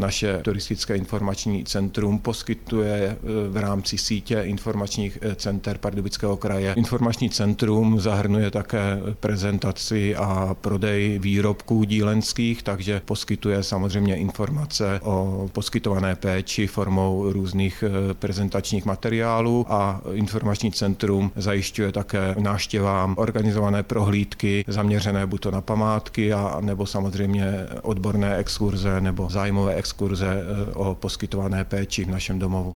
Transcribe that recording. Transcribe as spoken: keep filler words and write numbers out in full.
Naše turistické informační centrum poskytuje v rámci sítě informačních center Pardubického kraje. Informační centrum zahrnuje také prezentaci a prodej výrobků dílenských, takže poskytuje samozřejmě informace o poskytované péči formou různých prezentačních materiálů a informační centrum zajišťuje také návštěvám organizované prohlídky zaměřené buď to na památky a nebo samozřejmě odborné exkurze nebo zájmové exkurze o poskytované péči v našem domovu.